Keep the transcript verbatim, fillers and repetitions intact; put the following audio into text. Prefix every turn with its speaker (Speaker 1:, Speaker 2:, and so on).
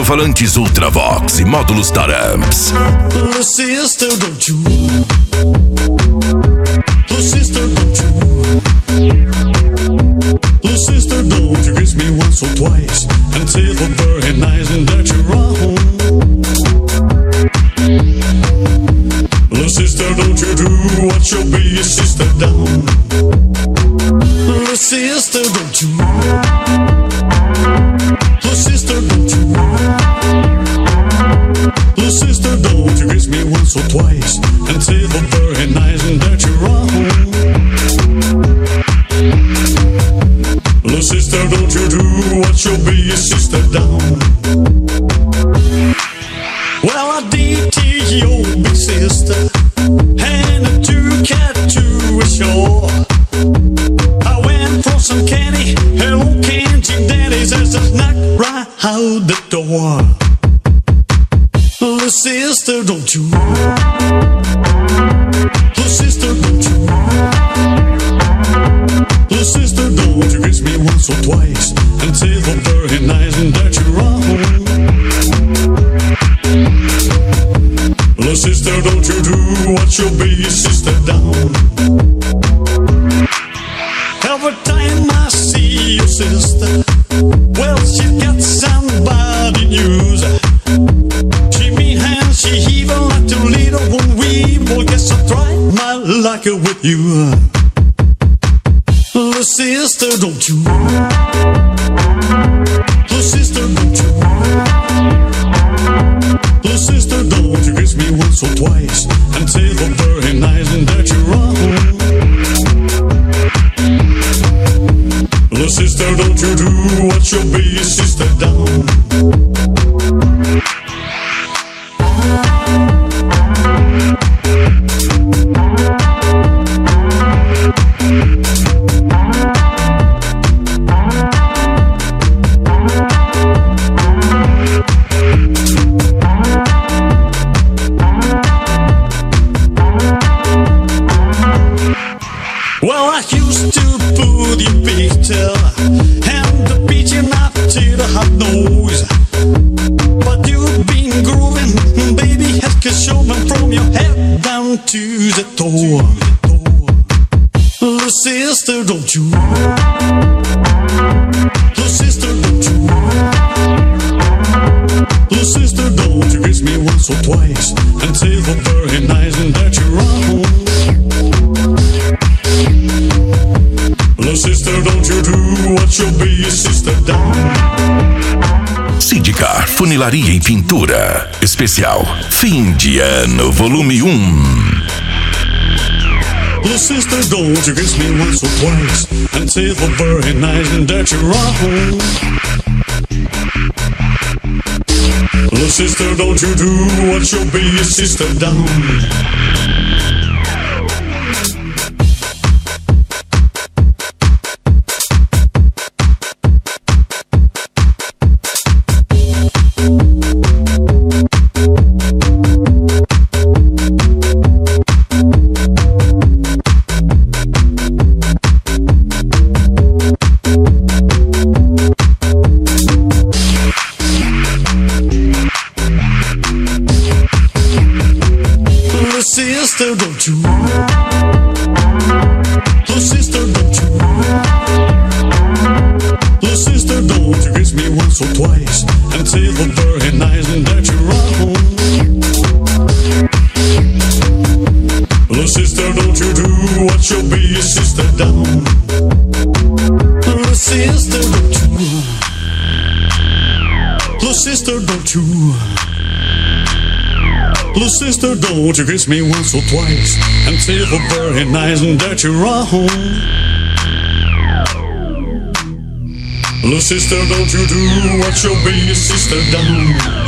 Speaker 1: alto-falantes Ultravox e módulos Taramps.
Speaker 2: Little sister, don't you? Little sister, don't you? Little sister, don't you kiss me once or twice and say the very nice and that you're wrong. Little sister, don't you do what you'll be your sister down. Little sister, don't you? Little sister, don't you? Little sister, don't you kiss me once or twice and say the very nice and that you're wrong. Little sister, don't you do what you'll be your sister down. Well, I D T your big sister and a two-cat to a shore. I went for some candy, hello candy daddies as I knocked right out the door. Little sister, don't you? Little sister, don't you? Little sister, don't you kiss me once or twice and say the very nice and that you're wrong. Little sister, don't you do what you'll be your sister down. Every time I see your sister, well, she got somebody news. She mean hands, she even like to lead a one we boy. Guess I tried my luck with you. Little sister, don't you? Little sister, don't you? Little sister, don't you kiss me once or twice and say the very nice and that you're wrong. Little sister, don't you do what you'll be your sister down. Well, I used to put your picture and the pigeon up to the hot nose. But you've been grooving, baby, head can show me from your head down to the toe. Little sister, don't you? Little sister, don't you? Little sister, don't you kiss me once or twice and say the very nice and that you're wrong. Little sister, don't you do what you'll be your sister down.
Speaker 1: Sidcar Funilaria e Pintura. Especial Fim de Ano Volume um.
Speaker 2: Little sister, don't you kiss me once or twice and say the very nice and that you're wrong. Little sister, don't you do what you'll be your sister down. Sister, don't you? Little sister, don't you? Little sister, don't you kiss me once or twice and say the very nice and that you're wrong. Little sister, don't you do what you'll be your sister down. Little sister, don't you? Little sister, don't you? Little sister, don't you kiss me once or twice and say the very nice and that you're wrong. Little sister, don't you do what you'll be your sister down.